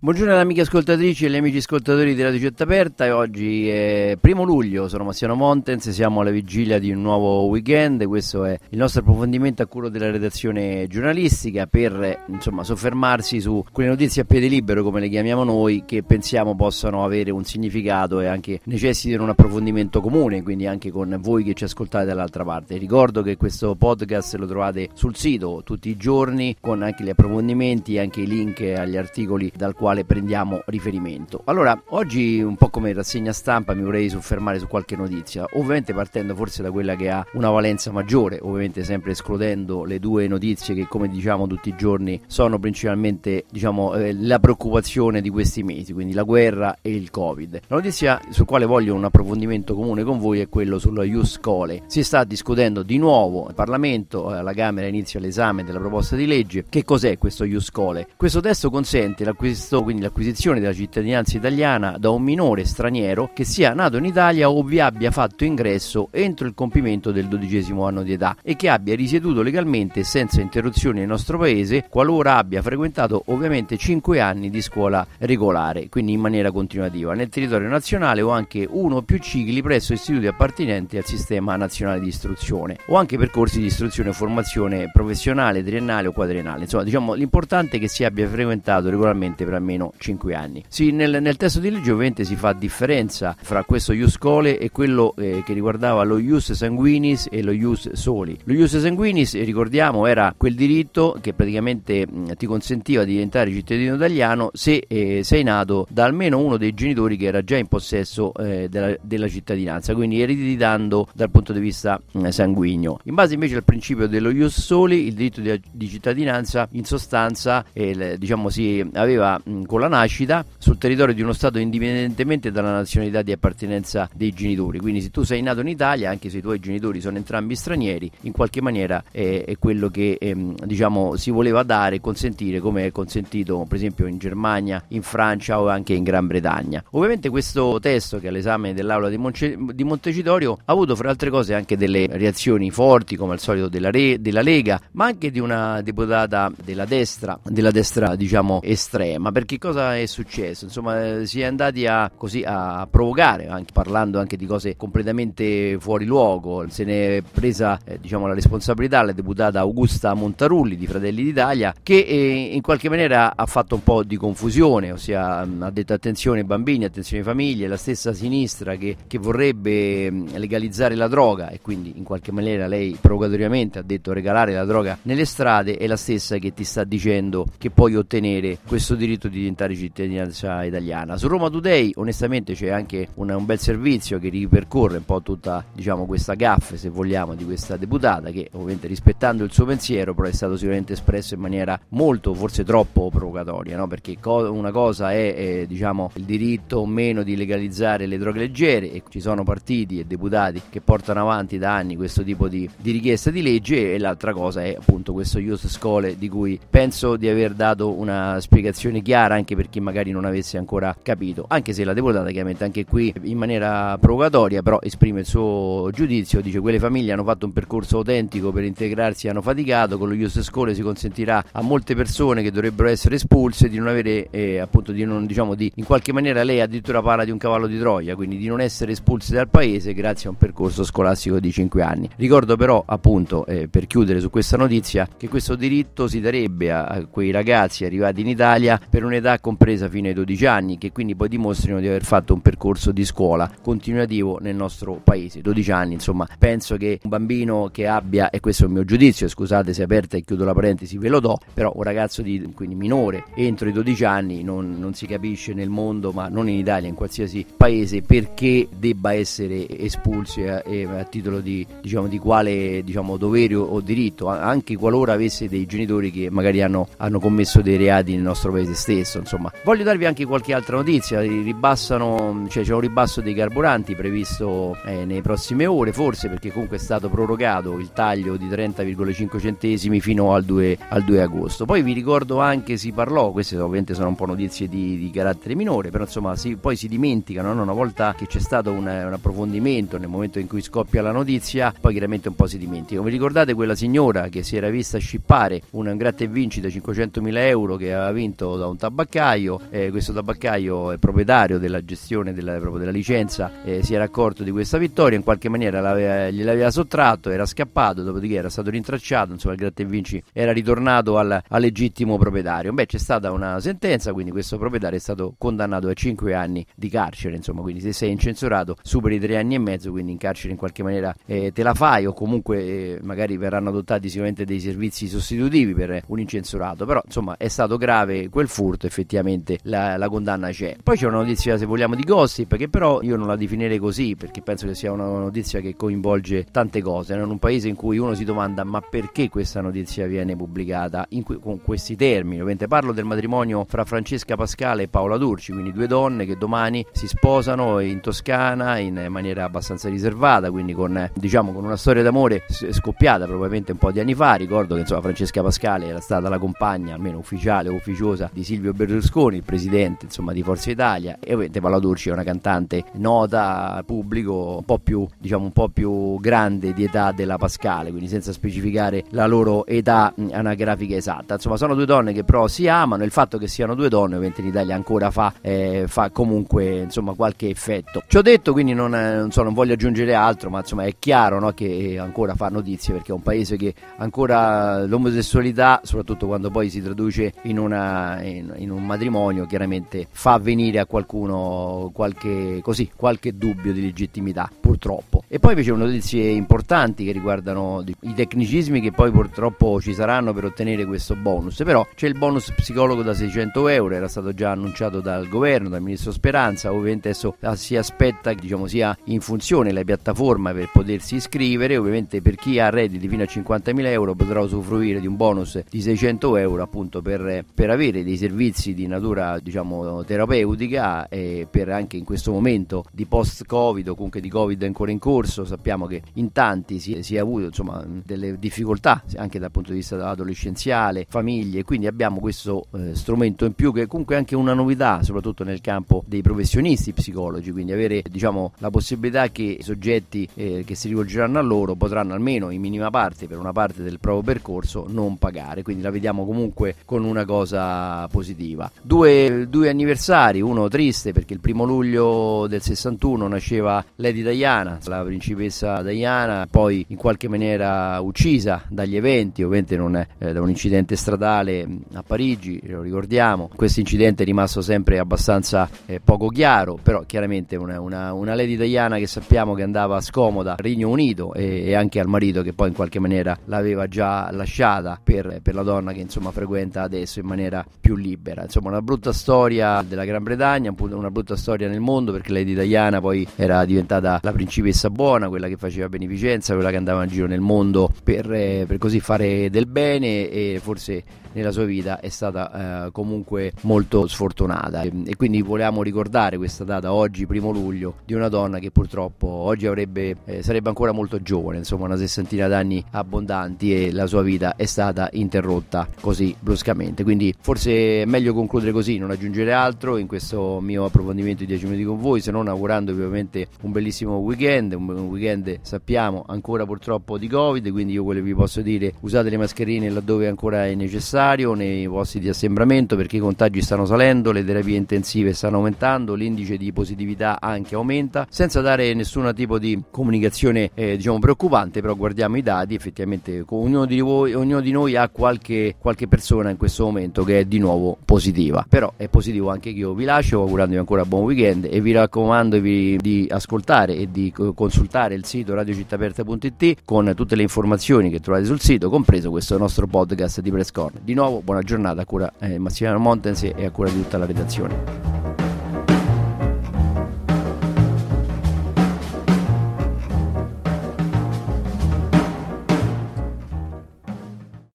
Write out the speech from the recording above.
Buongiorno alle amiche ascoltatrici e agli amici ascoltatori di Radio Città Aperta. E oggi è 1 luglio, sono Massimiliano Montens, siamo alla vigilia di un nuovo weekend. Questo è il nostro approfondimento a cura della redazione giornalistica per soffermarsi su quelle notizie a piede libero, come le chiamiamo noi, che pensiamo possano avere un significato e anche necessitano un approfondimento comune, quindi anche con voi che ci ascoltate dall'altra parte. Ricordo che questo podcast lo trovate sul sito tutti i giorni con anche gli approfondimenti e anche i link agli articoli dal quale prendiamo riferimento. Allora, oggi un po' come rassegna stampa mi vorrei soffermare su qualche notizia, ovviamente partendo forse da quella che ha una valenza maggiore, ovviamente sempre escludendo le due notizie che, come diciamo tutti i giorni, sono principalmente la preoccupazione di questi mesi, quindi la guerra e il Covid. La notizia sul quale voglio un approfondimento comune con voi è quello sulla Ius Scholae. Si sta discutendo di nuovo in Parlamento, alla Camera inizia l'esame della proposta di legge. Che cos'è questo Ius Scholae? Questo testo consente l'acquisizione della cittadinanza italiana da un minore straniero che sia nato in Italia o vi abbia fatto ingresso entro il compimento del 12° anno di età e che abbia risieduto legalmente senza interruzioni nel nostro paese, qualora abbia frequentato ovviamente 5 anni di scuola regolare, quindi in maniera continuativa, nel territorio nazionale o anche uno o più cicli presso istituti appartenenti al sistema nazionale di istruzione o anche percorsi di istruzione e formazione professionale, triennale o quadriennale. Insomma, l'importante è che si abbia frequentato regolarmente per almeno 5 anni. Sì, nel testo di legge ovviamente si fa differenza fra questo Ius Scholae e quello che riguardava lo Ius Sanguinis e lo Ius Soli. Lo Ius Sanguinis, ricordiamo, era quel diritto che praticamente ti consentiva di diventare cittadino italiano se sei nato da almeno uno dei genitori che era già in possesso della cittadinanza, quindi ereditando dal punto di vista sanguigno. In base invece al principio dello Ius Soli, il diritto di cittadinanza in sostanza si aveva con la nascita sul territorio di uno Stato indipendentemente dalla nazionalità di appartenenza dei genitori. Quindi se tu sei nato in Italia, anche se i tuoi genitori sono entrambi stranieri, in qualche maniera è quello che si voleva dare e consentire, come è consentito per esempio in Germania, in Francia o anche in Gran Bretagna. Ovviamente questo testo, che è all'esame dell'Aula di Montecitorio, ha avuto fra altre cose anche delle reazioni forti, come al solito della Lega, ma anche di una deputata della destra estrema. Perché cosa è successo? Insomma, si è andati a provocare, anche parlando anche di cose completamente fuori luogo. Se ne è presa la responsabilità la deputata Augusta Montarulli di Fratelli d'Italia, che in qualche maniera ha fatto un po' di confusione, ossia ha detto attenzione ai bambini, attenzione ai famiglie. La stessa sinistra che vorrebbe legalizzare la droga, e quindi in qualche maniera lei provocatoriamente ha detto regalare la droga nelle strade, è la stessa che ti sta dicendo che puoi ottenere questo diritto di diventare cittadinanza italiana. Su Roma Today onestamente c'è anche un bel servizio che ripercorre un po' tutta questa gaffe, se vogliamo, di questa deputata, che ovviamente, rispettando il suo pensiero, però è stato sicuramente espresso in maniera molto, forse troppo provocatoria, no? Perché una cosa è il diritto o meno di legalizzare le droghe leggere, e ci sono partiti e deputati che portano avanti da anni questo tipo di richiesta di legge, e l'altra cosa è appunto questo Ius Scholae, di cui penso di aver dato una spiegazione chiara anche per chi magari non avesse ancora capito, anche se la deputata chiaramente anche qui in maniera provocatoria però esprime il suo giudizio. Dice: quelle famiglie hanno fatto un percorso autentico per integrarsi e hanno faticato. Con lo Ius Scholae si consentirà a molte persone che dovrebbero essere espulse di non avere in qualche maniera, lei addirittura parla di un cavallo di Troia, quindi di non essere espulse dal paese grazie a un percorso scolastico di 5 anni. Ricordo però appunto, per chiudere su questa notizia, che questo diritto si darebbe a quei ragazzi arrivati in Italia per un'età compresa fino ai 12 anni, che quindi poi dimostrino di aver fatto un percorso di scuola continuativo nel nostro paese. 12 anni, insomma, penso che un bambino che abbia, e questo è il mio giudizio, scusate se aperta e chiudo la parentesi, ve lo do, però un ragazzo quindi minore entro i 12 anni non si capisce nel mondo, ma non in Italia, in qualsiasi paese, perché debba essere espulso a titolo di quale dovere o diritto, anche qualora avesse dei genitori che magari hanno commesso dei reati nel nostro paese stesso. Insomma, voglio darvi anche qualche altra notizia. C'è un ribasso dei carburanti previsto nelle prossime ore, forse, perché comunque è stato prorogato il taglio di 30,5 centesimi fino al 2 agosto. Poi vi ricordo anche, si parlò, queste ovviamente sono un po' notizie di carattere minore, però insomma poi si dimenticano, no? Una volta che c'è stato un approfondimento, nel momento in cui scoppia la notizia, poi chiaramente un po' si dimentica. Vi ricordate quella signora che si era vista scippare un gratta e vinci da 500.000 euro che aveva vinto da un tabaccaio tabaccaio. Questo tabaccaio è proprietario della gestione proprio della licenza, si era accorto di questa vittoria, in qualche maniera gliel'aveva sottratto, era scappato, dopodiché era stato rintracciato, insomma il gratta e vinci era ritornato al legittimo proprietario. C'è stata una sentenza, quindi questo proprietario è stato condannato a 5 anni di carcere, insomma, quindi se sei incensurato superi 3 anni e mezzo, quindi in carcere in qualche maniera te la fai, o comunque magari verranno adottati sicuramente dei servizi sostitutivi per un incensurato, però insomma è stato grave quel furto, effettivamente la condanna c'è. Poi c'è una notizia, se vogliamo, di gossip, che però io non la definirei così, perché penso che sia una notizia che coinvolge tante cose, in un paese in cui uno si domanda ma perché questa notizia viene pubblicata con questi termini. Ovviamente parlo del matrimonio fra Francesca Pascale e Paola Turci, quindi 2 donne che domani si sposano in Toscana in maniera abbastanza riservata, quindi con una storia d'amore scoppiata probabilmente un po' di anni fa. Ricordo che insomma Francesca Pascale era stata la compagna, almeno ufficiale o ufficiosa, di Silvio Berlusconi, il presidente insomma di Forza Italia, e ovviamente Paola Turci è una cantante nota, pubblico, un po' più grande di età della Pascale, quindi senza specificare la loro età anagrafica esatta. Insomma sono 2 donne che però si amano, il fatto che siano 2 donne ovviamente in Italia ancora fa comunque insomma qualche effetto. Ciò detto, quindi non voglio aggiungere altro, ma insomma è chiaro, no, che ancora fa notizie, perché è un paese che ancora l'omosessualità, soprattutto quando poi si traduce in un matrimonio, chiaramente fa venire a qualcuno qualche dubbio di legittimità, purtroppo. E poi invece notizie importanti che riguardano i tecnicismi che poi purtroppo ci saranno per ottenere questo bonus. Però c'è il bonus psicologo da 600 euro, era stato già annunciato dal governo, dal ministro Speranza. Ovviamente adesso si aspetta che sia in funzione la piattaforma per potersi iscrivere. Ovviamente per chi ha redditi fino a 50.000 euro potrà usufruire di un bonus di 600 euro appunto per avere dei servizi di natura terapeutica, e per anche in questo momento di post-Covid o comunque di Covid ancora in corso. Sappiamo che in tanti si è avuto insomma delle difficoltà anche dal punto di vista adolescenziale, famiglie, quindi abbiamo questo strumento in più, che comunque è anche una novità soprattutto nel campo dei professionisti psicologi, quindi avere la possibilità che i soggetti che si rivolgeranno a loro potranno almeno in minima parte, per una parte del proprio percorso, non pagare, quindi la vediamo comunque con una cosa positiva. Due anniversari, uno triste perché il 1 luglio del 61 nasceva Lady Diana, la principessa Diana, poi in qualche maniera uccisa dagli eventi, ovviamente non è da un incidente stradale a Parigi, lo ricordiamo. Questo incidente è rimasto sempre abbastanza poco chiaro, però chiaramente una Lady Diana che sappiamo che andava scomoda al Regno Unito e anche al marito, che poi in qualche maniera l'aveva già lasciata per la donna che insomma frequenta adesso in maniera più libera. Insomma una brutta storia della Gran Bretagna, una brutta storia nel mondo, perché Lady Diana poi era diventata la principessa buona, quella che faceva beneficenza, quella che andava in giro nel mondo per così fare del bene, e forse nella sua vita è stata comunque molto sfortunata, e quindi volevamo ricordare questa data oggi, 1 luglio, di una donna che purtroppo oggi sarebbe ancora molto giovane, insomma una 60ina d'anni abbondanti, e la sua vita è stata interrotta così bruscamente. Quindi forse è meglio concludere così, non aggiungere altro in questo mio approfondimento di 10 minuti con voi, se non augurandovi ovviamente un bellissimo weekend, un weekend sappiamo ancora purtroppo di Covid, quindi io quello che vi posso dire: usate le mascherine laddove ancora è necessario, nei posti di assembramento, perché i contagi stanno salendo, le terapie intensive stanno aumentando, l'indice di positività anche aumenta, senza dare nessun tipo di comunicazione preoccupante. Però guardiamo i dati, effettivamente ognuno di noi ha qualche persona in questo momento che è di nuovo positiva, però è positivo anche che io vi lascio augurandovi ancora buon weekend, e vi raccomando di ascoltare e di consultare il sito radiocittaperta.it con tutte le informazioni che trovate sul sito, compreso questo nostro podcast di Press Corner. Di nuovo buona giornata a cura Massimiliano Montens e a cura di tutta la redazione.